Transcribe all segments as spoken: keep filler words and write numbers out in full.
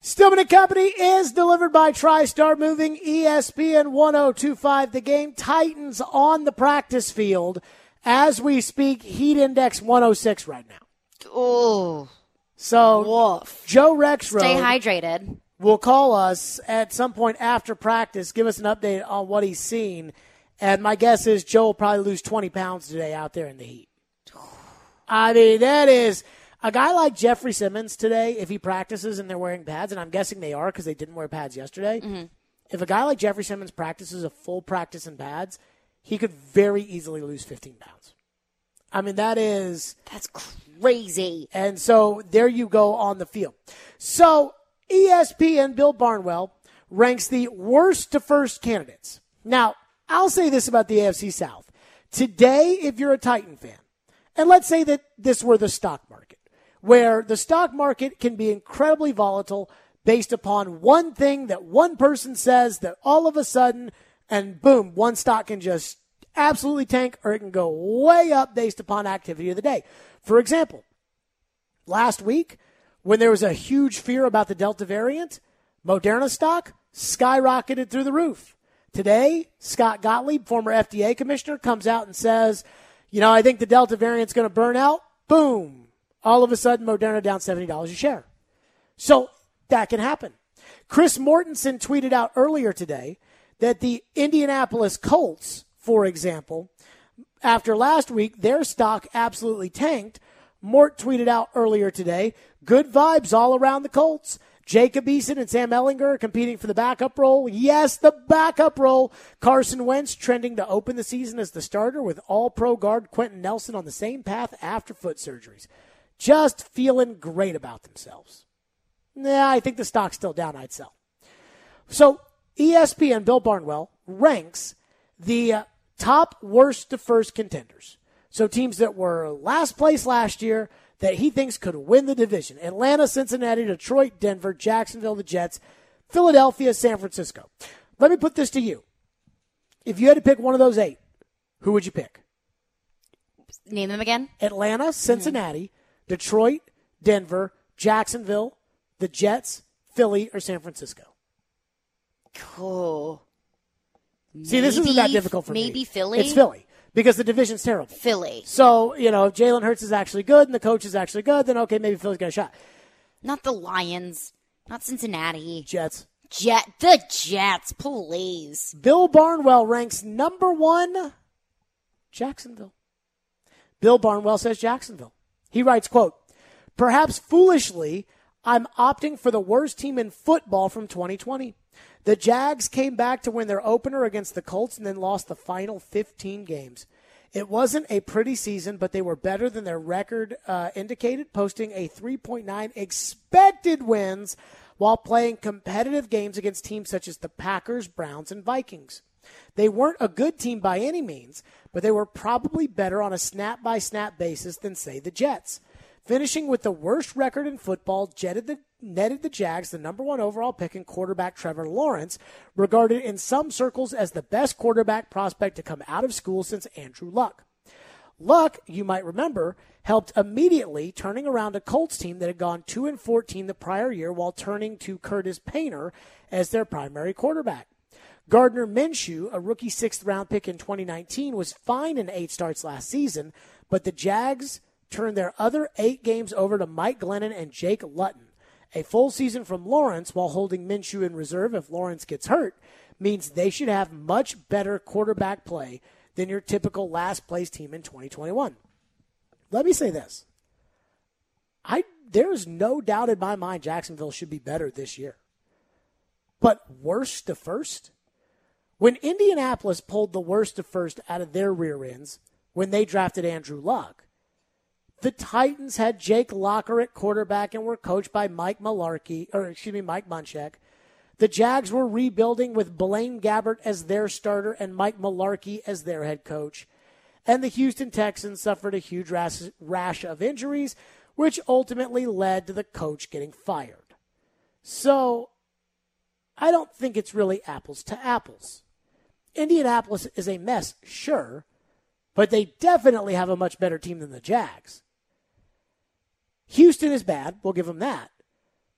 Stillman and Company is delivered by TriStar Moving, E S P N one oh two point five. The Game. Titans on the practice field as we speak. Heat index one oh six right now. Oh. So Woof. Joe Rexrode Stay hydrated. will call us at some point after practice, give us an update on what he's seen. And my guess is Joe will probably lose twenty pounds today out there in the heat. I mean, that is a guy like Jeffrey Simmons today, if he practices and they're wearing pads, and I'm guessing they are because they didn't wear pads yesterday. Mm-hmm. If a guy like Jeffrey Simmons practices a full practice in pads, he could very easily lose fifteen pounds. I mean, that is... That's crazy. And so there you go on the field. So E S P N, Bill Barnwell, ranks the worst to first candidates. Now, I'll say this about the A F C South. Today, if you're a Titan fan, and let's say that this were the stock market, where the stock market can be incredibly volatile based upon one thing that one person says that all of a sudden, and boom, one stock can just absolutely tank, or it can go way up based upon activity of the day. For example, last week, when there was a huge fear about the Delta variant, Moderna stock skyrocketed through the roof. Today, Scott Gottlieb, former F D A commissioner, comes out and says, you know, I think the Delta variant's going to burn out. Boom. All of a sudden, Moderna down seventy dollars a share. So that can happen. Chris Mortensen tweeted out earlier today that the Indianapolis Colts, for example, after last week, their stock absolutely tanked. Mort tweeted out earlier today, good vibes all around the Colts. Jacob Eason and Sam Ehlinger are competing for the backup role. Yes, the backup role. Carson Wentz trending to open the season as the starter with all-pro guard Quentin Nelson on the same path after foot surgeries. Just feeling great about themselves. Nah, I think the stock's still down. I'd sell. So E S P N, Bill Barnwell, ranks the uh, top worst to first contenders. So teams that were last place last year that he thinks could win the division. Atlanta, Cincinnati, Detroit, Denver, Jacksonville, the Jets, Philadelphia, San Francisco. Let me put this to you. If you had to pick one of those eight, who would you pick? Name them again. Atlanta, Cincinnati, mm-hmm. Detroit, Denver, Jacksonville, the Jets, Philly, or San Francisco. Cool. See, this maybe, isn't that difficult for maybe me. Maybe Philly? It's Philly. Because the division's terrible. Philly. So, you know, if Jalen Hurts is actually good and the coach is actually good, then okay, maybe Philly's got a shot. Not the Lions. Not Cincinnati. Jets. Jet. The Jets, please. Bill Barnwell ranks number one, Jacksonville. Bill Barnwell says Jacksonville. He writes, quote, perhaps foolishly, I'm opting for the worst team in football from twenty twenty. The Jags came back to win their opener against the Colts and then lost the final fifteen games. It wasn't a pretty season, but they were better than their record uh, indicated, posting a three point nine expected wins while playing competitive games against teams such as the Packers, Browns, and Vikings. They weren't a good team by any means, but they were probably better on a snap-by-snap basis than, say, the Jets. Finishing with the worst record in football, jetted the, netted the Jags the number one overall pick in quarterback Trevor Lawrence, regarded in some circles as the best quarterback prospect to come out of school since Andrew Luck. Luck, you might remember, helped immediately turning around a Colts team that had gone two and fourteen the prior year while turning to Curtis Painter as their primary quarterback. Gardner Minshew, a rookie sixth-round pick in twenty nineteen, was fine in eight starts last season, but the Jags turned their other eight games over to Mike Glennon and Jake Luton. A full season from Lawrence while holding Minshew in reserve if Lawrence gets hurt means they should have much better quarterback play than your typical last-place team in twenty twenty-one. Let me say this. I there is no doubt in my mind Jacksonville should be better this year. But worst to first? When Indianapolis pulled the worst to first out of their rear ends when they drafted Andrew Luck, the Titans had Jake Locker at quarterback and were coached by Mike Mularkey, or excuse me, Mike Munchak. The Jags were rebuilding with Blaine Gabbert as their starter and Mike Mularkey as their head coach. And the Houston Texans suffered a huge rash of injuries, which ultimately led to the coach getting fired. So, I don't think it's really apples to apples. Indianapolis is a mess, sure, but they definitely have a much better team than the Jags. Houston is bad, we'll give them that.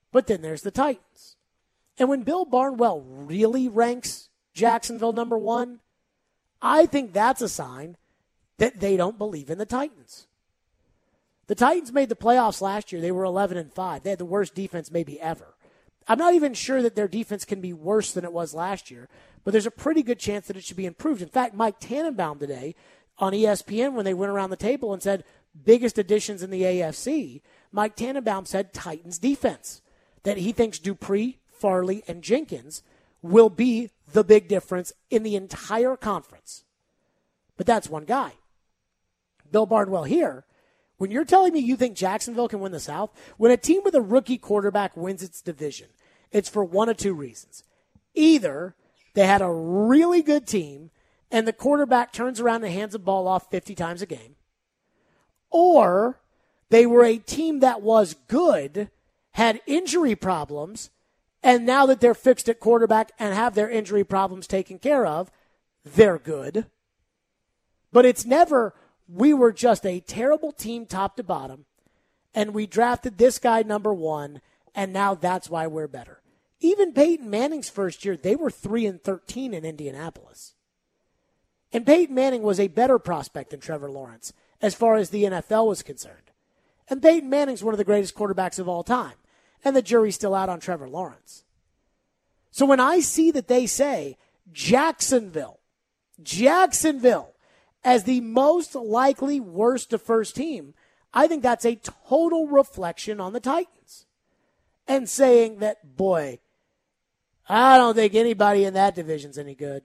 But then there's the Titans. And when Bill Barnwell really ranks Jacksonville number one, I think that's a sign that they don't believe in the Titans. The Titans made the playoffs last year. They were eleven and five. They had the worst defense maybe ever. I'm not even sure that their defense can be worse than it was last year, but there's a pretty good chance that it should be improved. In fact, Mike Tannenbaum today on E S P N, when they went around the table and said biggest additions in the A F C, Mike Tannenbaum said Titans defense, that he thinks Dupree, Farley, and Jenkins will be the big difference in the entire conference. But that's one guy. Bill Barnwell here, when you're telling me you think Jacksonville can win the South, when a team with a rookie quarterback wins its division, it's for one of two reasons. Either they had a really good team and the quarterback turns around and hands the ball off fifty times a game, or they were a team that was good, had injury problems, and now that they're fixed at quarterback and have their injury problems taken care of, they're good. But it's never, we were just a terrible team top to bottom, and we drafted this guy number one, and now that's why we're better. Even Peyton Manning's first year, they were three and thirteen in Indianapolis. And Peyton Manning was a better prospect than Trevor Lawrence as far as the N F L was concerned. And Peyton Manning's one of the greatest quarterbacks of all time. And the jury's still out on Trevor Lawrence. So when I see that they say Jacksonville, Jacksonville as the most likely worst to first team, I think that's a total reflection on the Titans. And saying that, boy, I don't think anybody in that division's any good.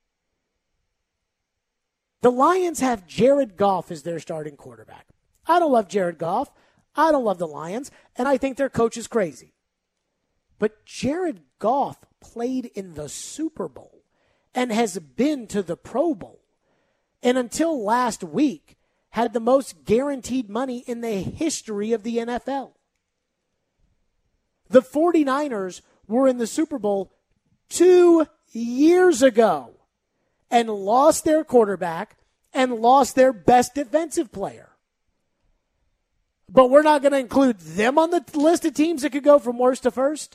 The Lions have Jared Goff as their starting quarterback. I don't love Jared Goff. I don't love the Lions, and I think their coach is crazy. But Jared Goff played in the Super Bowl and has been to the Pro Bowl, and until last week had the most guaranteed money in the history of the N F L. The 49ers were in the Super Bowl two years ago and lost their quarterback and lost their best defensive player. But we're not going to include them on the list of teams that could go from worst to first.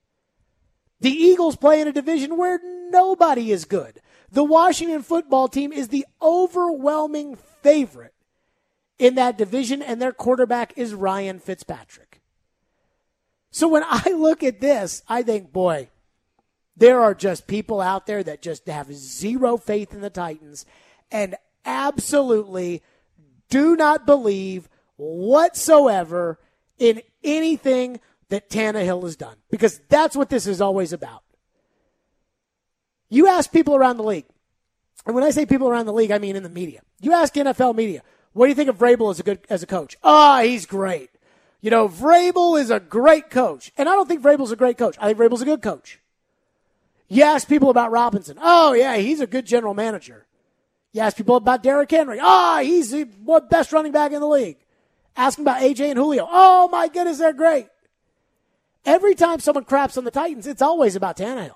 The Eagles play in a division where nobody is good. The Washington football team is the overwhelming favorite in that division, and their quarterback is Ryan Fitzpatrick. So when I look at this, I think, boy, there are just people out there that just have zero faith in the Titans and absolutely do not believe whatsoever in anything that Tannehill has done, because that's what this is always about. You ask people around the league, and when I say people around the league, I mean in the media. You ask N F L media, what do you think of Vrabel as a good as a coach? Ah, oh, he's great. You know, Vrabel is a great coach. And I don't think Vrabel's a great coach. I think Vrabel's a good coach. You ask people about Robinson. Oh, yeah, he's a good general manager. You ask people about Derrick Henry. Ah, oh, he's the best running back in the league. Ask them about A J and Julio. Oh, my goodness, they're great. Every time someone craps on the Titans, it's always about Tannehill.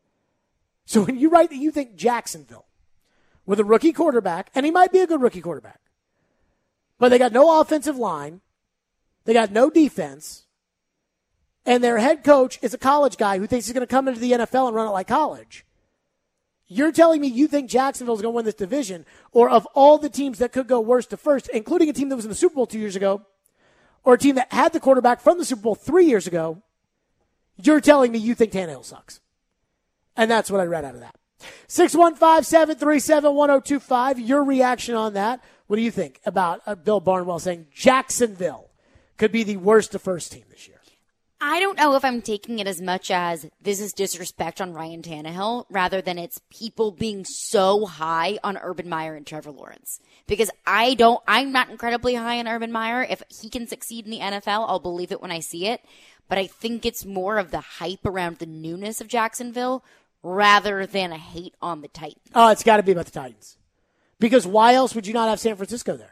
So when you write that you think Jacksonville, with a rookie quarterback, and he might be a good rookie quarterback, but they got no offensive line, they got no defense, and their head coach is a college guy who thinks he's going to come into the N F L and run it like college. You're telling me you think Jacksonville's going to win this division, or of all the teams that could go worst to first, including a team that was in the Super Bowl two years ago, or a team that had the quarterback from the Super Bowl three years ago, you're telling me you think Tannehill sucks. And that's what I read out of that. six one five, seven three seven, one oh two five. Your reaction on that. What do you think about uh, Bill Barnwell saying Jacksonville could be the worst to first team this year? I don't know if I'm taking it as much as this is disrespect on Ryan Tannehill rather than it's people being so high on Urban Meyer and Trevor Lawrence. Because I don't, I'm not incredibly high on Urban Meyer. If he can succeed in the N F L, I'll believe it when I see it. But I think it's more of the hype around the newness of Jacksonville rather than a hate on the Titans. Oh, it's got to be about the Titans. Because why else would you not have San Francisco there?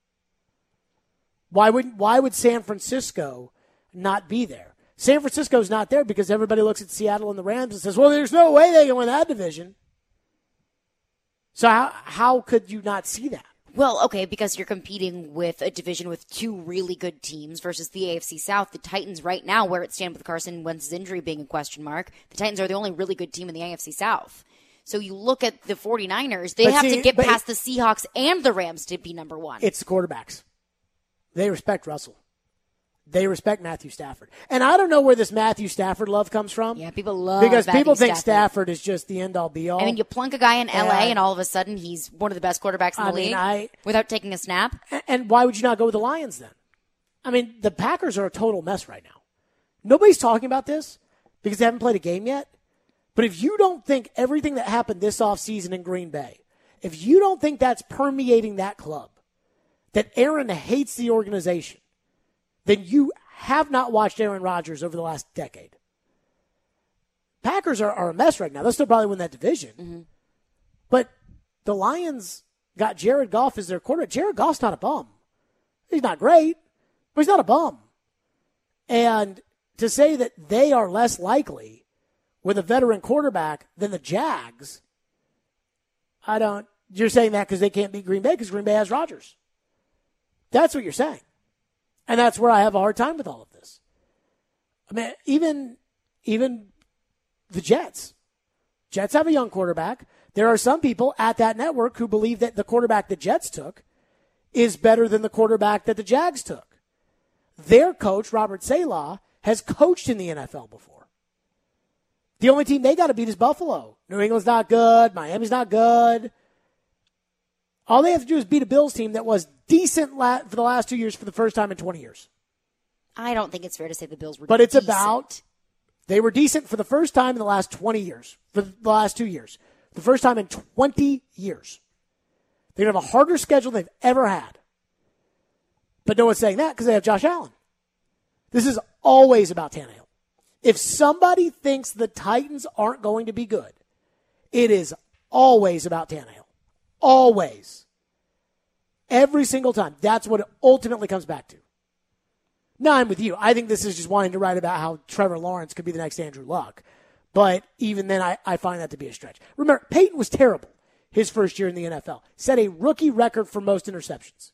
Why would why would San Francisco not be there? San Francisco's not there because everybody looks at Seattle and the Rams and says, well, there's no way they can win that division. So how how could you not see that? Well, okay, because you're competing with a division with two really good teams versus the A F C South. The Titans right now, where it stands with Carson Wentz's injury being a question mark, the Titans are the only really good team in the A F C South. So you look at the 49ers, they but have see, to get past it, the Seahawks and the Rams to be number one. It's the quarterbacks. They respect Russell. They respect Matthew Stafford. And I don't know where this Matthew Stafford love comes from. Yeah, people love Because Matthew people think Stafford. Stafford is just the end-all, be-all. I mean, you plunk a guy in L A and, and all of a sudden he's one of the best quarterbacks in the I league mean, I, without taking a snap. And why would you not go with the Lions then? I mean, the Packers are a total mess right now. Nobody's talking about this because they haven't played a game yet. But if you don't think everything that happened this offseason in Green Bay, if you don't think that's permeating that club, that Aaron hates the organization, then you have not watched Aaron Rodgers over the last decade. Packers are, are a mess right now. They'll still probably win that division. Mm-hmm. But the Lions got Jared Goff as their quarterback. Jared Goff's not a bum. He's not great, but he's not a bum. And to say that they are less likely with a veteran quarterback than the Jags, I don't. You're saying that because they can't beat Green Bay because Green Bay has Rodgers. That's what you're saying. And that's where I have a hard time with all of this. I mean, even, even the Jets. Jets have a young quarterback. There are some people at that network who believe that the quarterback the Jets took is better than the quarterback that the Jags took. Their coach, Robert Saleh, has coached in the N F L before. The only team they got to beat is Buffalo. New England's not good. Miami's not good. All they have to do is beat a Bills team that was decent for the last two years for the first time in twenty years. I don't think it's fair to say the Bills were But it's decent. about, they were decent for the first time in the last twenty years, for the last two years. The first time in twenty years. They're going to have a harder schedule than they've ever had. But no one's saying that because they have Josh Allen. This is always about Tannehill. If somebody thinks the Titans aren't going to be good, it is always about Tannehill. Always. Every single time. That's what it ultimately comes back to. Now I'm with you. I think this is just wanting to write about how Trevor Lawrence could be the next Andrew Luck. But even then, I, I find that to be a stretch. Remember, Peyton was terrible his first year in the N F L. Set a rookie record for most interceptions.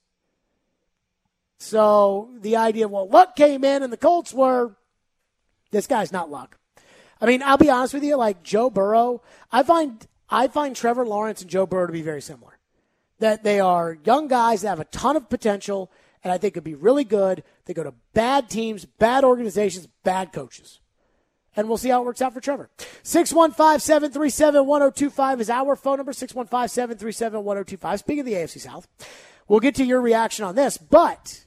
So the idea, well, Luck came in and the Colts were, this guy's not Luck. I mean, I'll be honest with you, like Joe Burrow, I find I find Trevor Lawrence and Joe Burrow to be very similar. That they are young guys that have a ton of potential and I think could be really good. They go to bad teams, bad organizations, bad coaches. And we'll see how it works out for Trevor. six one five, seven three seven, one oh two five is our phone number, six one five, seven three seven, one oh two five. Speaking of the A F C South, we'll get to your reaction on this. But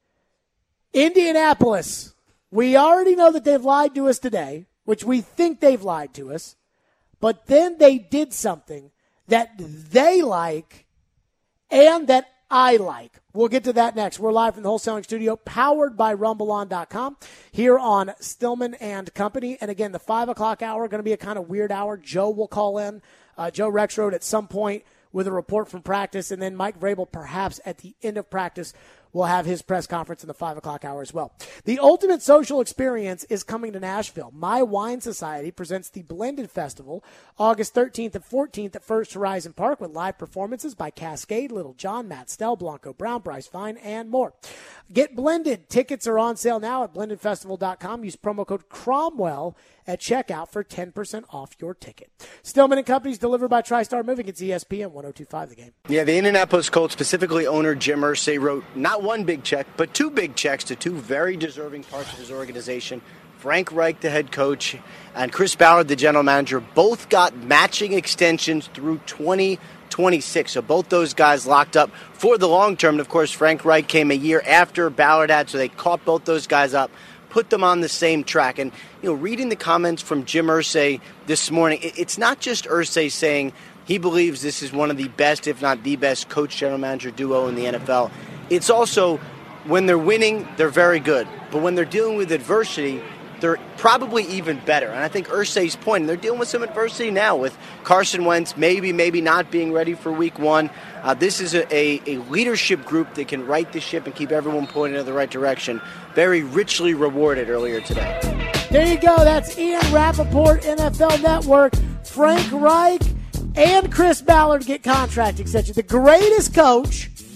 Indianapolis, we already know that they've lied to us today, which we think they've lied to us. But then they did something that they like and that I like. We'll get to that next. We're live from the Wholesaling Studio, powered by rumble on dot com, here on Stillman and Company. And again, the five o'clock hour, going to be a kind of weird hour. Joe will call in, uh, Joe Rexrode at some point with a report from practice, and then Mike Vrabel perhaps at the end of practice will have his press conference in the five o'clock hour as well. The ultimate social experience is coming to Nashville. My Wine Society presents the Blended Festival August thirteenth and fourteenth at First Horizon Park with live performances by Cascade, Little John, Matt Stell, Blanco Brown, Bryce Fine, and more. Get blended. Tickets are on sale now at blended festival dot com. Use promo code Cromwell at checkout for ten percent off your ticket. Stillman and Company's delivered by TriStar Moving. It's E S P N one oh two five The Game. Yeah, the Indianapolis Colts, specifically owner Jim Irsay, wrote not one big check, but two big checks to two very deserving parts of his organization. Frank Reich, the head coach, and Chris Ballard, the general manager, both got matching extensions through twenty twenty-six. So both those guys locked up for the long term. And, of course, Frank Reich came a year after Ballard had, so they caught both those guys up, put them on the same track. And, you know, reading the comments from Jim Irsay this morning, it's not just Irsay saying he believes this is one of the best, if not the best, coach-general manager duo in the N F L. It's also, when they're winning, they're very good. But when they're dealing with adversity, they're probably even better. And I think Irsay's point, and they're dealing with some adversity now with Carson Wentz maybe, maybe not being ready for week one. Uh, this is a, a, a leadership group that can right the ship and keep everyone pointing in the right direction. Very richly rewarded earlier today. There you go. That's Ian Rappaport, N F L Network. Frank Reich and Chris Ballard get contract extensions. The greatest coach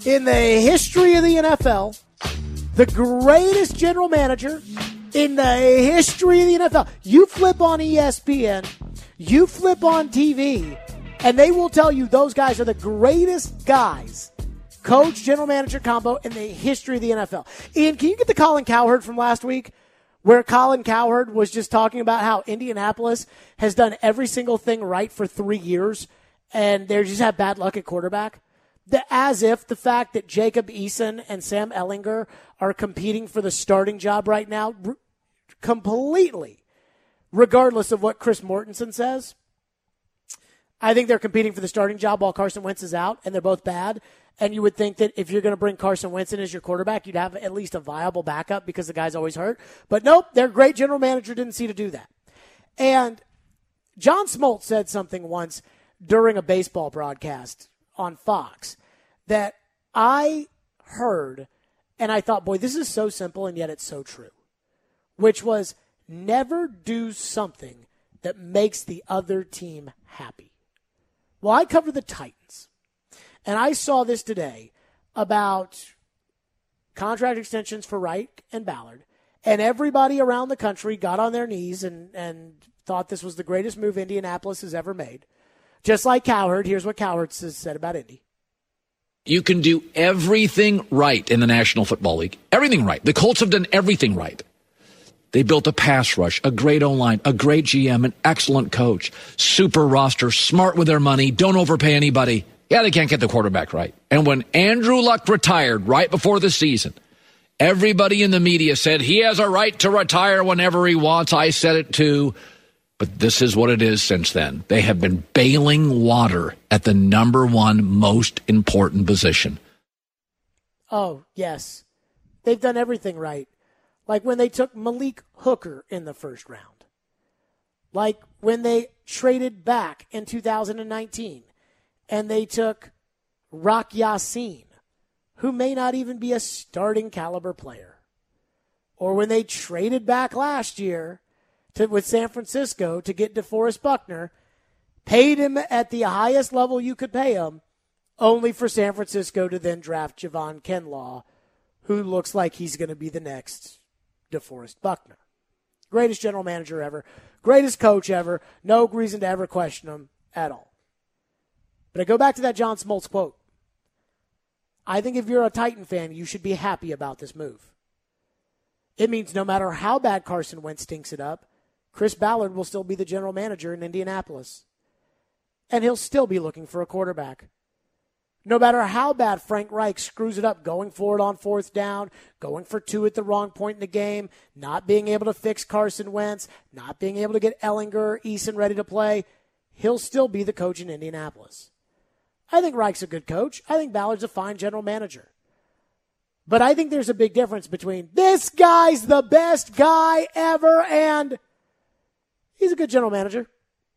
in the history of the N F L, the greatest general manager in the history of the N F L. You flip on E S P N, you flip on T V, and they will tell you those guys are the greatest guys, coach, general manager combo in the history of the N F L. Ian, can you get the Colin Cowherd from last week, where Colin Cowherd was just talking about how Indianapolis has done every single thing right for three years, and they just have bad luck at quarterback? The, as if the fact that Jacob Eason and Sam Ehlinger are competing for the starting job right now, r- completely, regardless of what Chris Mortensen says, I think they're competing for the starting job while Carson Wentz is out, and they're both bad. And you would think that if you're going to bring Carson Wentz in as your quarterback, you'd have at least a viable backup because the guy's always hurt. But nope, their great general manager didn't see to do that. And John Smoltz said something once during a baseball broadcast on Fox that I heard, and I thought, boy, this is so simple, and yet it's so true, which was never do something that makes the other team happy. Well, I cover the Titans, and I saw this today about contract extensions for Reich and Ballard, and everybody around the country got on their knees and, and thought this was the greatest move Indianapolis has ever made. Just like Cowherd, here's what Cowherd said about Indy. You can do everything right in the National Football League. Everything right. The Colts have done everything right. They built a pass rush, a great O-line, a great G M, an excellent coach, super roster, smart with their money, don't overpay anybody. Yeah, they can't get the quarterback right. And when Andrew Luck retired right before the season, everybody in the media said he has a right to retire whenever he wants. I said it too. But this is what it is since then. They have been bailing water at the number one most important position. Oh, yes. They've done everything right. Like when they took Malik Hooker in the first round. Like when they traded back in two thousand nineteen and they took Rock Ya-Sin, who may not even be a starting caliber player. Or when they traded back last year To, with San Francisco to get DeForest Buckner, paid him at the highest level you could pay him, only for San Francisco to then draft Javon Kinlaw, who looks like he's going to be the next DeForest Buckner. Greatest general manager ever, greatest coach ever, no reason to ever question him at all. But I go back to that John Smoltz quote. I think if you're a Titan fan, you should be happy about this move. It means no matter how bad Carson Wentz stinks it up, Chris Ballard will still be the general manager in Indianapolis. And he'll still be looking for a quarterback. No matter how bad Frank Reich screws it up going for it on fourth down, going for two at the wrong point in the game, not being able to fix Carson Wentz, not being able to get Ehlinger or Eason ready to play, he'll still be the coach in Indianapolis. I think Reich's a good coach. I think Ballard's a fine general manager. But I think there's a big difference between this guy's the best guy ever and he's a good general manager.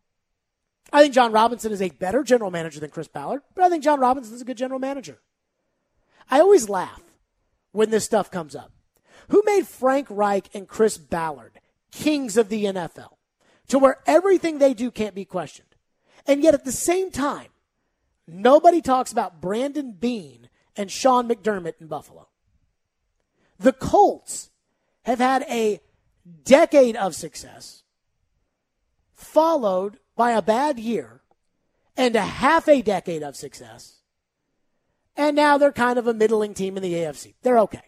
I think John Robinson is a better general manager than Chris Ballard, but I think John Robinson is a good general manager. I always laugh when this stuff comes up. Who made Frank Reich and Chris Ballard kings of the N F L to where everything they do can't be questioned? And yet at the same time, nobody talks about Brandon Beane and Sean McDermott in Buffalo. The Colts have had a decade of success, followed by a bad year and a half a decade of success. And now they're kind of a middling team in the A F C. They're okay.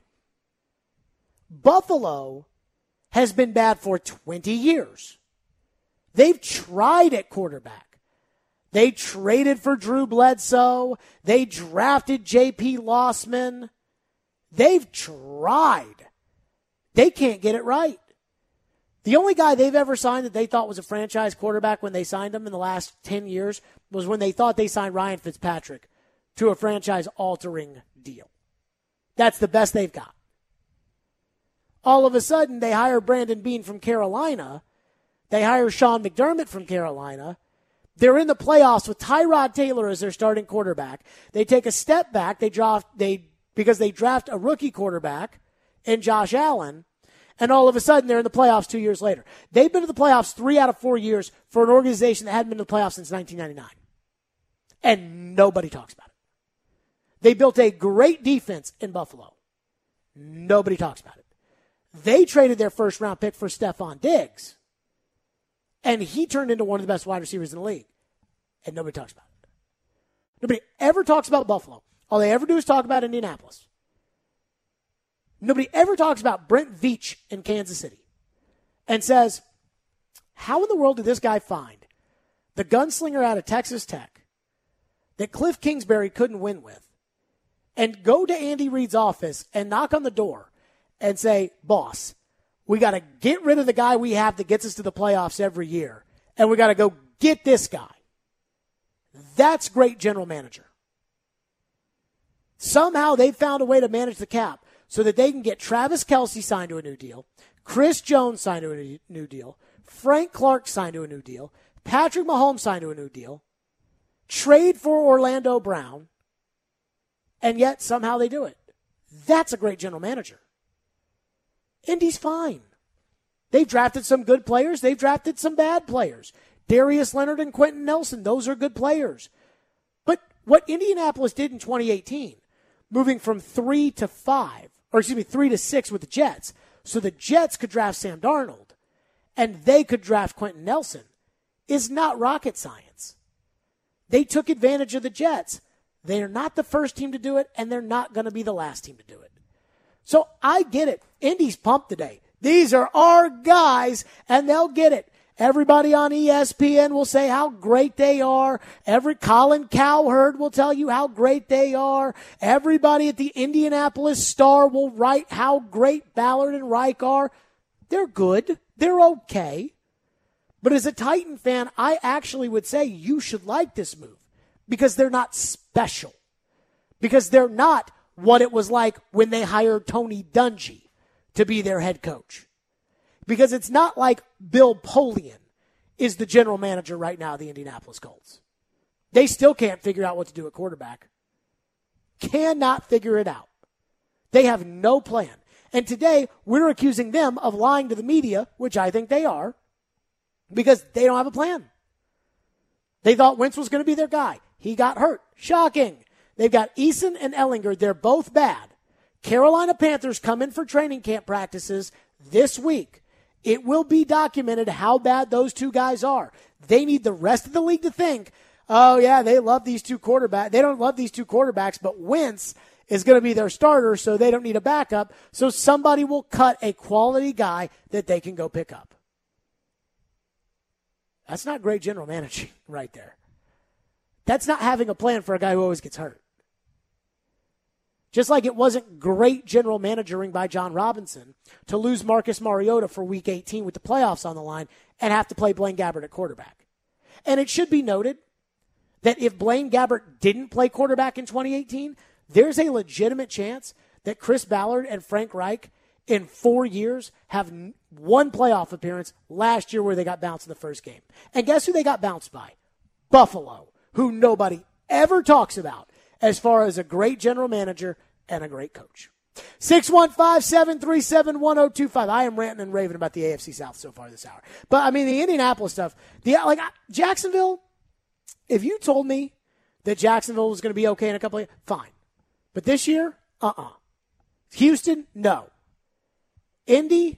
Buffalo has been bad for twenty years. They've tried at quarterback. They traded for Drew Bledsoe. They drafted J P. Lossman. They've tried. They can't get it right. The only guy they've ever signed that they thought was a franchise quarterback when they signed him in the last ten years was when they thought they signed Ryan Fitzpatrick to a franchise-altering deal. That's the best they've got. All of a sudden, they hire Brandon Beane from Carolina. They hire Sean McDermott from Carolina. They're in the playoffs with Tyrod Taylor as their starting quarterback. They take a step back. They draft they because they draft a rookie quarterback in Josh Allen, and all of a sudden they're in the playoffs two years later. They've been to the playoffs three out of four years for an organization that hadn't been to the playoffs since nineteen ninety-nine. And nobody talks about it. They built a great defense in Buffalo. Nobody talks about it. They traded their first round pick for Stephon Diggs. And he turned into one of the best wide receivers in the league. And nobody talks about it. Nobody ever talks about Buffalo. All they ever do is talk about Indianapolis. Nobody ever talks about Brent Veach in Kansas City and says, how in the world did this guy find the gunslinger out of Texas Tech that Cliff Kingsbury couldn't win with and go to Andy Reid's office and knock on the door and say, boss, we got to get rid of the guy we have that gets us to the playoffs every year, and we got to go get this guy. That's great general manager. Somehow they found a way to manage the cap so that they can get Travis Kelce signed to a new deal, Chris Jones signed to a new deal, Frank Clark signed to a new deal, Patrick Mahomes signed to a new deal, trade for Orlando Brown, and yet somehow they do it. That's a great general manager. Indy's fine. They've drafted some good players. They've drafted some bad players. Darius Leonard and Quentin Nelson, those are good players. But what Indianapolis did in twenty eighteen, moving from three to five, or excuse me, three to six with the Jets, so the Jets could draft Sam Darnold, and they could draft Quentin Nelson, is not rocket science. They took advantage of the Jets. They are not the first team to do it, and they're not going to be the last team to do it. So I get it. Indy's pumped today. These are our guys, and they'll get it. Everybody on E S P N will say how great they are. Every Colin Cowherd will tell you how great they are. Everybody at the Indianapolis Star will write how great Ballard and Reich are. They're good. They're okay. But as a Titan fan, I actually would say you should like this move because they're not special. Because they're not what it was like when they hired Tony Dungy to be their head coach. Because it's not like Bill Polian is the general manager right now of the Indianapolis Colts. They still can't figure out what to do at quarterback. Cannot figure it out. They have no plan. And today, we're accusing them of lying to the media, which I think they are, because they don't have a plan. They thought Wentz was going to be their guy. He got hurt. Shocking. They've got Eason and Ellinger. They're both bad. Carolina Panthers come in for training camp practices this week. It will be documented how bad those two guys are. They need the rest of the league to think, oh, yeah, they love these two quarterbacks. They don't love these two quarterbacks, but Wentz is going to be their starter, so they don't need a backup. So somebody will cut a quality guy that they can go pick up. That's not great general managing right there. That's not having a plan for a guy who always gets hurt. Just like it wasn't great general managing by John Robinson to lose Marcus Mariota for week eighteen with the playoffs on the line and have to play Blaine Gabbert at quarterback. And it should be noted that if Blaine Gabbert didn't play quarterback in twenty eighteen, there's a legitimate chance that Chris Ballard and Frank Reich in four years have one playoff appearance last year where they got bounced in the first game. And guess who they got bounced by? Buffalo, who nobody ever talks about as far as a great general manager and a great coach. six one five, seven three seven, one oh two five. I am ranting and raving about the A F C South so far this hour. But, I mean, the Indianapolis stuff, the like Jacksonville, if you told me that Jacksonville was going to be okay in a couple of years, fine. But this year, uh-uh. Houston, no. Indy,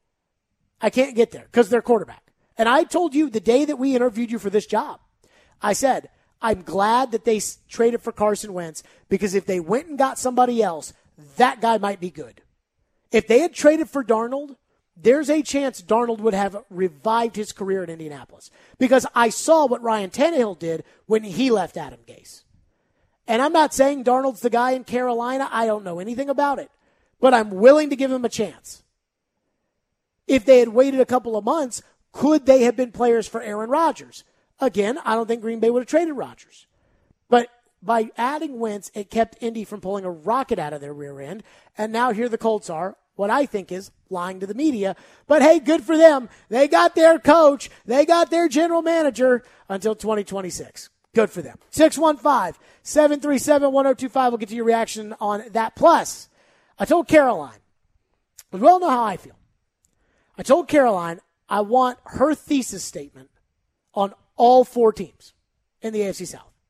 I can't get there because they're quarterback. And I told you the day that we interviewed you for this job, I said, I'm glad that they traded for Carson Wentz because if they went and got somebody else, that guy might be good. If they had traded for Darnold, there's a chance Darnold would have revived his career in Indianapolis because I saw what Ryan Tannehill did when he left Adam Gase. And I'm not saying Darnold's the guy in Carolina. I don't know anything about it, but I'm willing to give him a chance. If they had waited a couple of months, could they have been players for Aaron Rodgers? Again, I don't think Green Bay would have traded Rodgers. But by adding Wentz, it kept Indy from pulling a rocket out of their rear end. And now here the Colts are, what I think is lying to the media. But hey, good for them. They got their coach. They got their general manager until twenty twenty-six. Good for them. six one five, seven three seven, one oh two five. We'll get to your reaction on that. Plus, I told Caroline, we all know how I feel. I told Caroline I want her thesis statement on all four teams in the A F C South.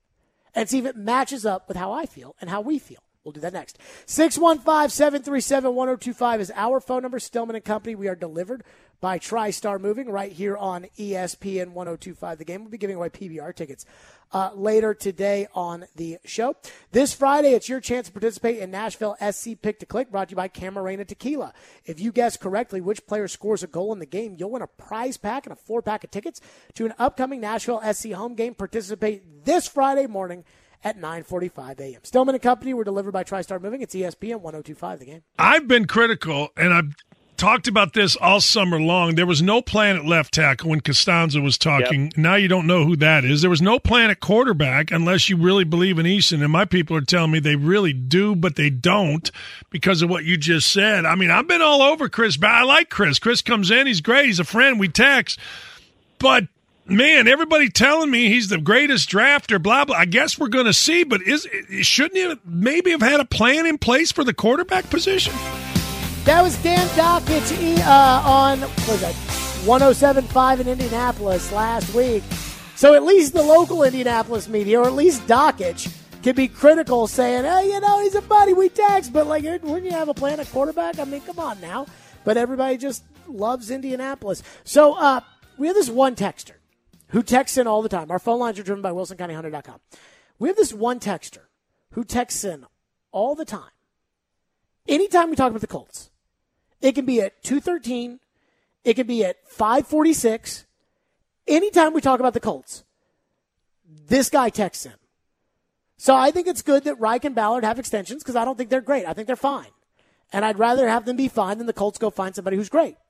and see if it matches up with how I feel and how we feel. We'll do that next. six one five, seven three seven, one oh two five is our phone number. Stillman and Company. We are delivered by TriStar Moving right here on E S P N one oh two five The Game. We'll be giving away P B R tickets uh, later today on the show. This Friday, it's your chance to participate in Nashville S C Pick to Click, brought to you by Camarena Tequila. If you guess correctly which player scores a goal in the game, you'll win a prize pack and a four-pack of tickets to an upcoming Nashville S C home game. Participate this Friday morning at nine forty-five a.m. Stillman and Company were delivered by TriStar Moving. It's E S P N one oh two five The Game. I've been critical, and I've talked about this all summer long. There was no plan at left tackle when Costanza was talking. Yep. Now you don't know who that is. There was no plan at quarterback unless you really believe in Eason, and my people are telling me they really do, but they don't because of what you just said. I mean, I've been all over Chris, but I like Chris. Chris comes in. He's great. He's a friend. We text. But man, everybody telling me he's the greatest drafter, blah, blah. I guess we're going to see, but is shouldn't he maybe have had a plan in place for the quarterback position? That was Dan Dakich uh, on, what was that, one oh seven point five in Indianapolis last week. So at least the local Indianapolis media, or at least Dakich, can be critical, saying, hey, you know, he's a buddy, we text, but, like, wouldn't you have a plan at quarterback? I mean, come on now. But everybody just loves Indianapolis. So uh, we have this one texter who texts in all the time. Our phone lines are driven by Wilson County Hunter dot com. We have this one texter who texts in all the time. Anytime we talk about the Colts, it can be at two thirteen, it can be at five forty-six. Anytime we talk about the Colts, this guy texts in. So I think it's good that Reich and Ballard have extensions because I don't think they're great. I think they're fine. And I'd rather have them be fine than the Colts go find somebody who's great.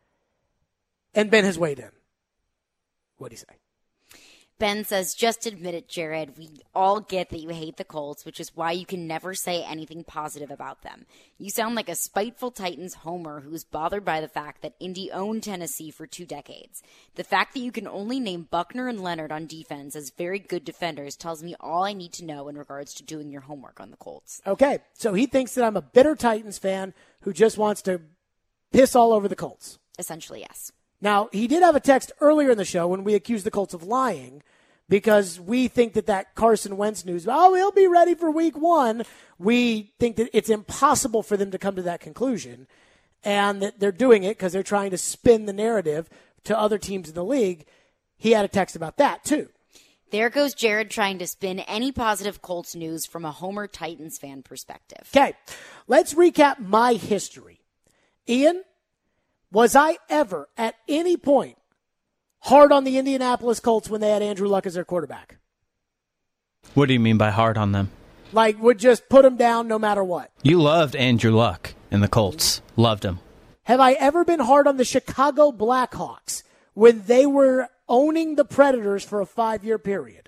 And Ben has weighed in. What'd he say? Ben says, just admit it, Jared. We all get that you hate the Colts, which is why you can never say anything positive about them. You sound like a spiteful Titans homer who's bothered by the fact that Indy owned Tennessee for two decades. The fact that you can only name Buckner and Leonard on defense as very good defenders tells me all I need to know in regards to doing your homework on the Colts. Okay, so he thinks that I'm a bitter Titans fan who just wants to piss all over the Colts. Essentially, yes. Now, he did have a text earlier in the show when we accused the Colts of lying because we think that that Carson Wentz news, oh, he'll be ready for week one. We think that it's impossible for them to come to that conclusion and that they're doing it because they're trying to spin the narrative to other teams in the league. He had a text about that, too. There goes Jared trying to spin any positive Colts news from a Homer Titans fan perspective. Okay, let's recap my history. Ian? Was I ever, at any point, hard on the Indianapolis Colts when they had Andrew Luck as their quarterback? What do you mean by hard on them? Like, would just put them down no matter what. You loved Andrew Luck and the Colts. Loved him. Have I ever been hard on the Chicago Blackhawks when they were owning the Predators for a five-year period?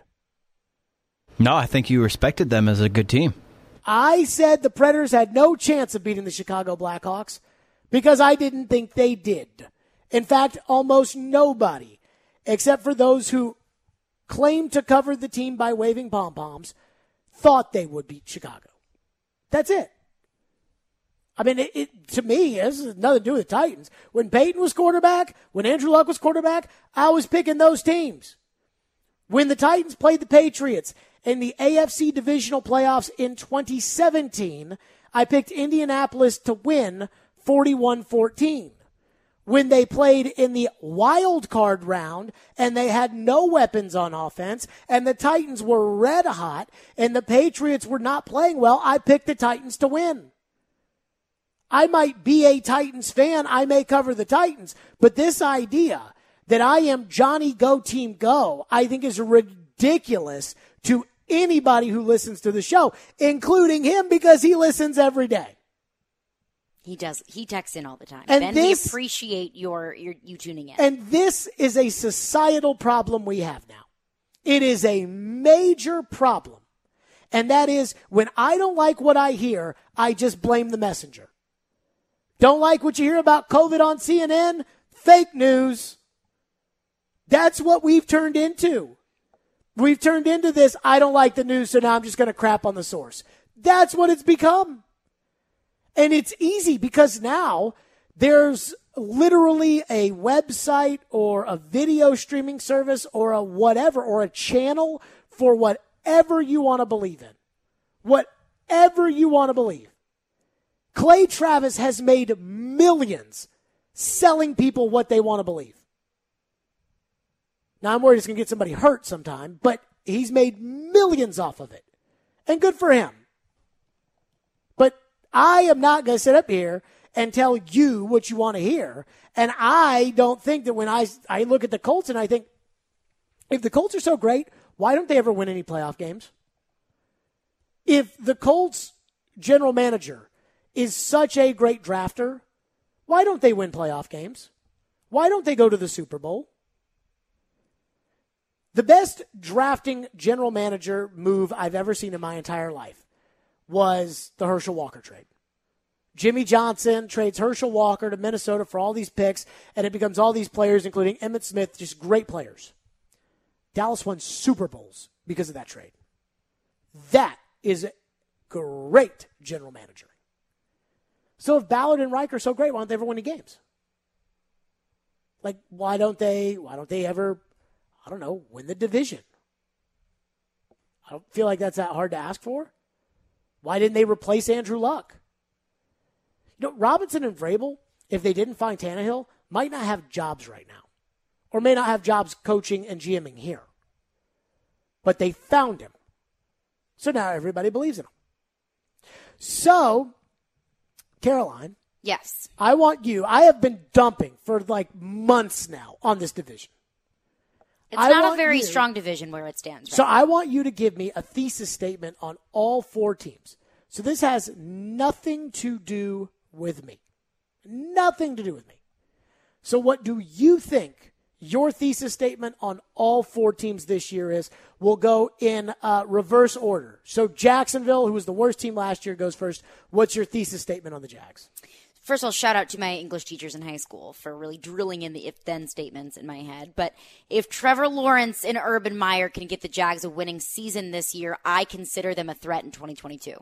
No, I think you respected them as a good team. I said the Predators had no chance of beating the Chicago Blackhawks because I didn't think they did. In fact, almost nobody, except for those who claimed to cover the team by waving pom-poms, thought they would beat Chicago. That's it. I mean, it, it, to me, this has nothing to do with the Titans. When Peyton was quarterback, when Andrew Luck was quarterback, I was picking those teams. When the Titans played the Patriots in the A F C divisional playoffs in twenty seventeen, I picked Indianapolis to win forty-one fourteen. When they played in the wild card round and they had no weapons on offense and the Titans were red hot and the Patriots were not playing well, I picked the Titans to win. I might be a Titans fan. I may cover the Titans, but this idea that I am Johnny Go Team Go, I think is ridiculous to anybody who listens to the show, including him because he listens every day. He does. He texts in all the time. And Ben, this, we appreciate your, your you tuning in. And this is a societal problem we have now. It is a major problem. And that is when I don't like what I hear, I just blame the messenger. Don't like what you hear about COVID on C N N? Fake news. That's what we've turned into. We've turned into this, I don't like the news, so now I'm just going to crap on the source. That's what it's become. And it's easy because now there's literally a website or a video streaming service or a whatever or a channel for what whatever you want to believe in, whatever you want to believe, Clay Travis has made millions selling people what they want to believe. Now, I'm worried it's going to get somebody hurt sometime, but he's made millions off of it. And good for him. But I am not going to sit up here and tell you what you want to hear. And I don't think that when I, I look at the Colts and I think, if the Colts are so great, why don't they ever win any playoff games? If the Colts general manager is such a great drafter, why don't they win playoff games? Why don't they go to the Super Bowl? The best drafting general manager move I've ever seen in my entire life was the Herschel Walker trade. Jimmy Johnson trades Herschel Walker to Minnesota for all these picks, and it becomes all these players, including Emmitt Smith, just great players. Dallas won Super Bowls because of that trade. That is great general managing. So if Ballard and Reich are so great, why don't they ever win any games? Like, why don't they, why don't they ever, I don't know, win the division? I don't feel like that's that hard to ask for. Why didn't they replace Andrew Luck? You know, Robinson and Vrabel, if they didn't find Tannehill, might not have jobs right now. Or may not have jobs coaching and GMing here. But they found him. So now everybody believes in him. So, Caroline. Yes. I want you, I have been dumping for like months now on this division. It's I not a very you, strong division where it stands. Right so now. I want you to give me a thesis statement on all four teams. So this has nothing to do with me. Nothing to do with me. So what do you think your thesis statement on all four teams this year is? We'll go in uh, reverse order. So Jacksonville, who was the worst team last year, goes first. What's your thesis statement on the Jags? First of all, shout out to my English teachers in high school for really drilling in the if-then statements in my head. But if Trevor Lawrence and Urban Meyer can get the Jags a winning season this year, I consider them a threat in twenty twenty-two.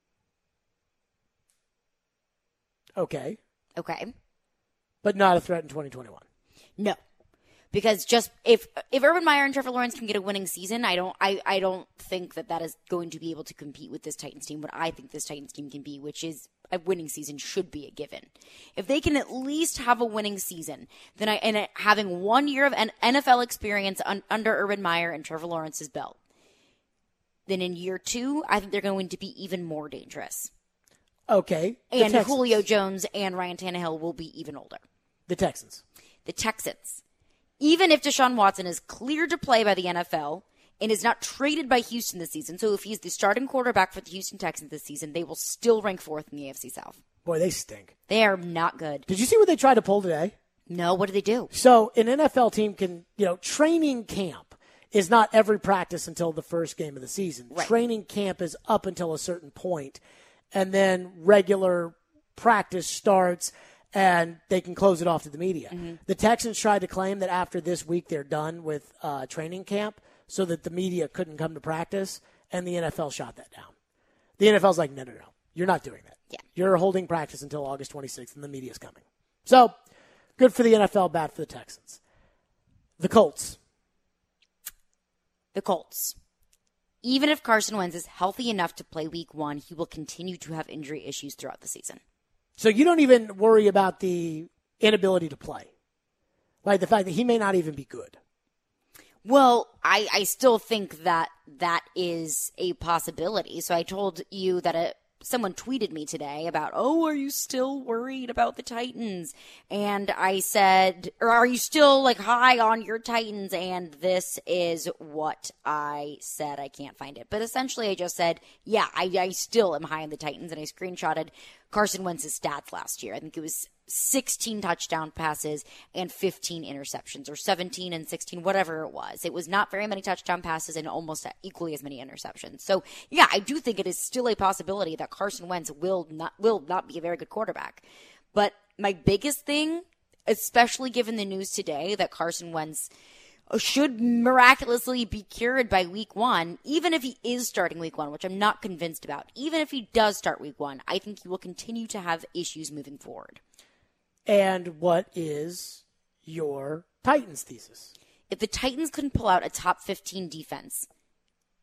Okay. Okay. But not a threat in twenty twenty-one. No. Because just if if Urban Meyer and Trevor Lawrence can get a winning season, I don't I, I don't think that that is going to be able to compete with this Titans team. What I think this Titans team can be, which is a winning season, should be a given. If they can at least have a winning season, then I and having one year of an N F L experience un, under Urban Meyer and Trevor Lawrence's belt, then in year two, I think they're going to be even more dangerous. Okay. The And Texans. Julio Jones and Ryan Tannehill will be even older. The Texans. The Texans. Even if Deshaun Watson is cleared to play by the N F L and is not traded by Houston this season, so if he's the starting quarterback for the Houston Texans this season, they will still rank fourth in the A F C South. Boy, they stink. They are not good. Did you see what they tried to pull today? No, what do they do? So an N F L team can, you know, training camp is not every practice until the first game of the season. Right. Training camp is up until a certain point, and then regular practice starts, and they can close it off to the media. Mm-hmm. The Texans tried to claim that after this week they're done with uh, training camp so that the media couldn't come to practice, and the N F L shot that down. The N F L's like, no, no, no, you're not doing that. Yeah. You're holding practice until August twenty-sixth, and the media's coming. So, good for the N F L, bad for the Texans. The Colts. The Colts. Even if Carson Wentz is healthy enough to play week one, he will continue to have injury issues throughout the season. So you don't even worry about the inability to play. Like the fact that he may not even be good. Well, I, I still think that that is a possibility. So I told you that a, someone tweeted me today about, oh, are you still worried about the Titans? And I said, or are you still like high on your Titans? And this is what I said. I can't find it. But essentially I just said, yeah, I, I still am high on the Titans. And I screenshotted Carson Wentz's stats last year. I think it was sixteen touchdown passes and fifteen interceptions, or seventeen and sixteen, whatever it was. It was not very many touchdown passes and almost equally as many interceptions. So, yeah, I do think it is still a possibility that Carson Wentz will not will not be a very good quarterback. But my biggest thing, especially given the news today that Carson Wentz should miraculously be cured by week one, even if he is starting week one, which I'm not convinced about. Even if he does start week one, I think he will continue to have issues moving forward. And what is your Titans thesis? If the Titans couldn't pull out a top fifteen defense,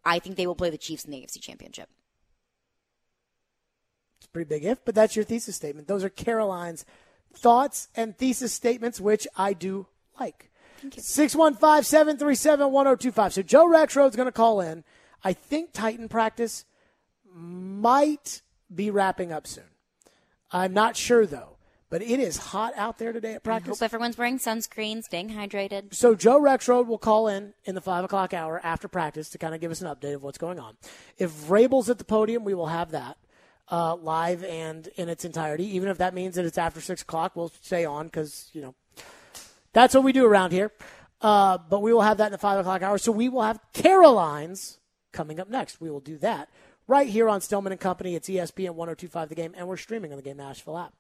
I think they will play the Chiefs in the A F C Championship. It's a pretty big if, but that's your thesis statement. Those are Caroline's thoughts and thesis statements, which I do like. six one five, seven three seven, one oh two five. So Joe Rexrode's going to call in. I think Titan practice might be wrapping up soon. I'm not sure, though. But it is hot out there today at practice. I hope everyone's wearing sunscreen, staying hydrated. So Joe Rexrode will call in in the five o'clock hour after practice to kind of give us an update of what's going on. If Vrabel's at the podium, we will have that uh, live and in its entirety. Even if that means that it's after six o'clock, we'll stay on because, you know, that's what we do around here. Uh, but we will have that in the five o'clock hour. So we will have Caroline's coming up next. We will do that right here on Stillman and Company. It's E S P N one oh two point five The Game, and we're streaming on the Game Nashville app.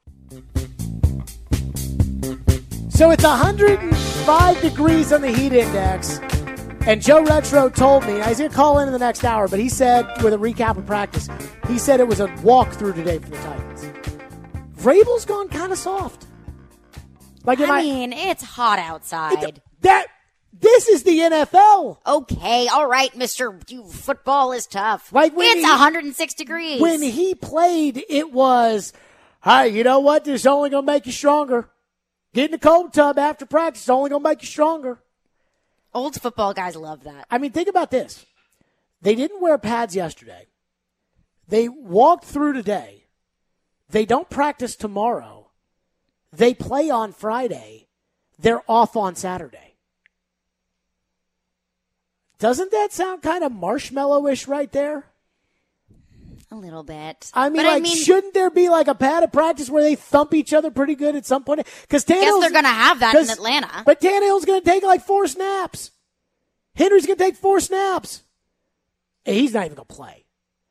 So it's one hundred five degrees on the heat index, and Joe Rexrode told me, he's going to call in in the next hour, but he said, with a recap of practice, he said it was a walkthrough today for the Titans. Vrabel's gone kind of soft. Like, I, I mean, it's hot outside. It, that This is the N F L. Okay, all right, Mister You, football is tough. Like when it's he, one hundred six degrees. When he played, it was, hey, you know what? This is only going to make you stronger. Get in the cold tub after practice is only going to make you stronger. Old football guys love that. I mean, think about this. They didn't wear pads yesterday. They walked through today. They don't practice tomorrow. They play on Friday. They're off on Saturday. Doesn't that sound kind of marshmallow-ish right there? A little bit. I mean, but like, I mean, shouldn't there be like a pad of practice where they thump each other pretty good at some point? Because I guess they're going to have that in Atlanta. But Tannehill's going to take like four snaps. Henry's going to take four snaps. And he's not even going to play.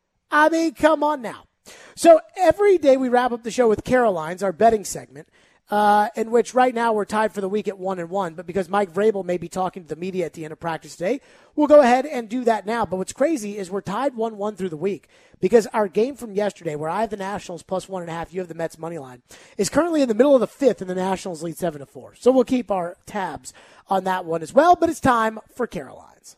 I mean, come on now. So every day we wrap up the show with Caroline's, our betting segment, uh, in which right now we're tied for the week at one and one. But because Mike Vrabel may be talking to the media at the end of practice today, we'll go ahead and do that now. But what's crazy is we're tied one one through the week because our game from yesterday, where I have the Nationals plus one and a half, you have the Mets money line, is currently in the middle of the fifth, and the Nationals lead seven to four. So we'll keep our tabs on that one as well. But it's time for Caroline's.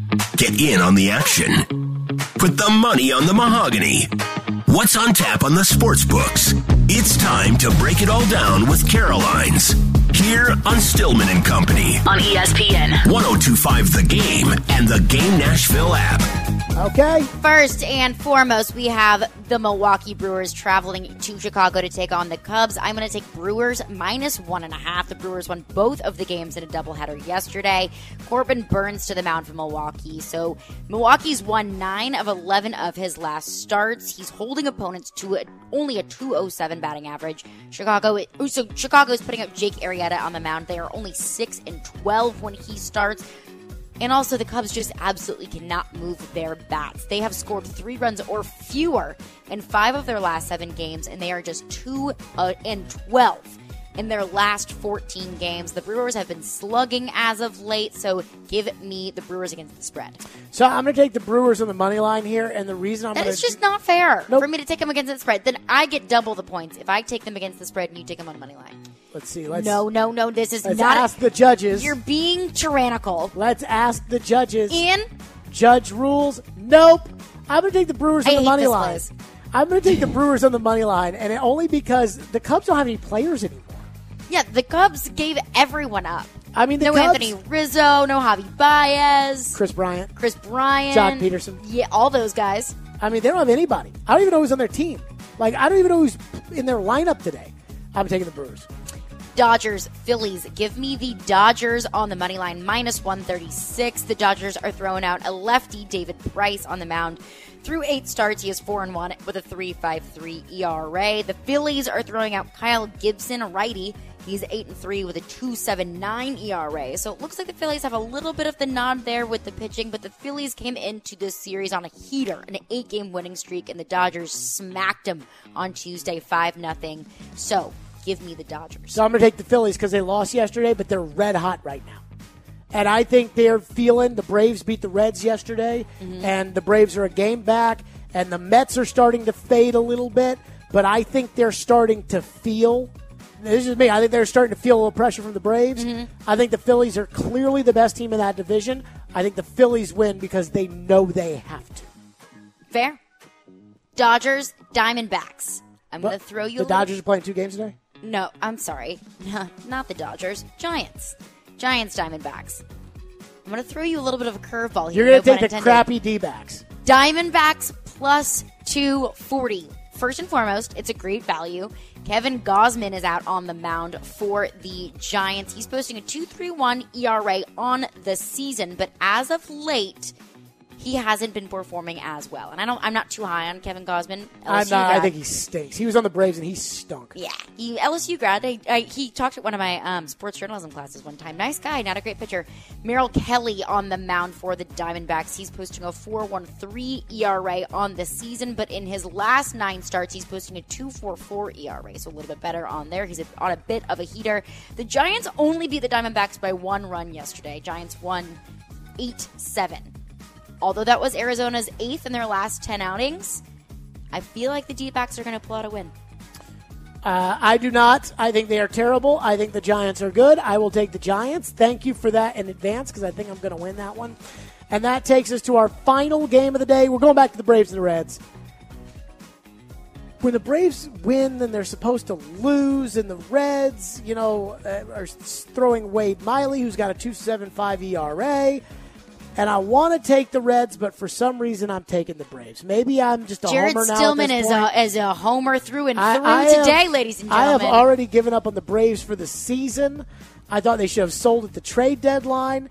Get in on the action. Put the money on the mahogany. What's on tap on the sports books? It's time to break it all down with Caroline's. Here on Stillman and Company. On E S P N. one oh two point five The Game and the Game Nashville app. Okay. First and foremost, we have the Milwaukee Brewers traveling to Chicago to take on the Cubs. I'm going to take Brewers minus one and a half. The Brewers won both of the games in a doubleheader yesterday. Corbin Burns to the mound for Milwaukee. So Milwaukee's won nine of eleven of his last starts. He's holding opponents to a, only a two oh seven batting average. Chicago, so Chicago is putting up Jake Arrieta on the mound. They are only six and twelve when he starts. And also, the Cubs just absolutely cannot move their bats. They have scored three runs or fewer in five of their last seven games, and they are just two and twelve in their last fourteen games. The Brewers have been slugging as of late, so give me the Brewers against the spread. So I'm going to take the Brewers on the money line here, and the reason I'm That going is to just not fair Nope. for me to take them against the spread. Then I get double the points if I take them against the spread and you take them on the money line. Let's see. Let's, No, no, no. This is let's not. ask the judges. You're being tyrannical. Let's ask the judges. Ian? Judge rules. Nope. I'm going to take the Brewers I on the hate money this line. place. I'm going to take the Brewers on the money line, and it only because the Cubs don't have any players anymore. Yeah, the Cubs gave everyone up. I mean, the no Cubs, Anthony Rizzo, no Javi Baez, Chris Bryant, Chris Bryant, John Peterson. Yeah, all those guys. I mean, they don't have anybody. I don't even know who's on their team. Like, I don't even know who's in their lineup today. I'm taking the Brewers. Dodgers, Phillies. Give me the Dodgers on the money line, minus one thirty-six. The Dodgers are throwing out a lefty, David Price, on the mound. Through eight starts, he is four and one with a three point five three E R A. The Phillies are throwing out Kyle Gibson, a righty. He's eight and three with a two point seven nine E R A. So it looks like the Phillies have a little bit of the nod there with the pitching, but the Phillies came into this series on a heater, an eight-game winning streak, and the Dodgers smacked them on Tuesday five nothing. So give me the Dodgers. So I'm going to take the Phillies because they lost yesterday, but they're red hot right now. And I think they're feeling the Braves beat the Reds yesterday, mm-hmm. and the Braves are a game back, and the Mets are starting to fade a little bit, but I think they're starting to feel, this is me, I think they're starting to feel a little pressure from the Braves. Mm-hmm. I think the Phillies are clearly the best team in that division. I think the Phillies win because they know they have to. Fair. Dodgers, Diamondbacks. I'm going to throw you The a little- Dodgers are playing two games today? No, I'm sorry. Not the Dodgers. Giants. Giants, Diamondbacks. I'm going to throw you a little bit of a curveball here. You're going to no take pun the intended. crappy D-backs. Diamondbacks plus two forty. First and foremost, it's a great value. Kevin Gausman is out on the mound for the Giants. He's posting a two point three one E R A on the season, but as of late, he hasn't been performing as well. And I don't, I'm not too high on Kevin Gausman. I'm L S U not, I grad. think he stinks. He was on the Braves and he stunk. Yeah, he L S U grad. I, I, he talked at one of my um, sports journalism classes one time. Nice guy, not a great pitcher. Merrill Kelly on the mound for the Diamondbacks. He's posting a four point one three E R A on the season, but in his last nine starts, he's posting a two point four four E R A, so a little bit better on there. He's on a bit of a heater. The Giants only beat the Diamondbacks by one run yesterday. Giants won eight seven. Although that was Arizona's eighth in their last ten outings, I feel like the D-backs are going to pull out a win. Uh, I do not. I think they are terrible. I think the Giants are good. I will take the Giants. Thank you for that in advance because I think I'm going to win that one. And that takes us to our final game of the day. We're going back to the Braves and the Reds. When the Braves win, then they're supposed to lose, and the Reds, you know, uh, are throwing Wade Miley, who's got a two point seven five E R A. And I want to take the Reds, but for some reason I'm taking the Braves. Maybe I'm just a Jared homer now. Stillman at this is point. a, is a homer through and through I- I today, have- ladies and I gentlemen. have already given up on the Braves for the season. I thought they should have sold at the trade deadline.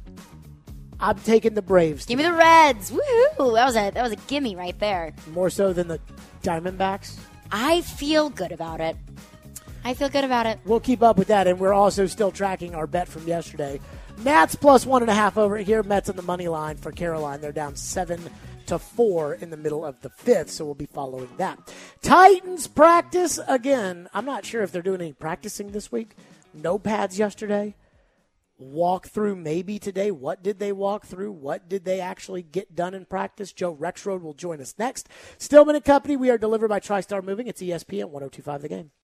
I'm taking the Braves. Give me the Reds. Woohoo! That was a that was a gimme right there. More so than the Diamondbacks. I feel good about it. I feel good about it. We'll keep up with that, and we're also still tracking our bet from yesterday. Mets plus one and a half over here. Mets on the money line for Caroline. They're down seven to four in the middle of the fifth, so we'll be following that. Titans practice again. I'm not sure if they're doing any practicing this week. No pads yesterday. Walk through maybe today. What did they walk through? What did they actually get done in practice? Joe Rexroad will join us next. Stillman and Company, we are delivered by TriStar Moving. It's E S P N one oh two point five The Game.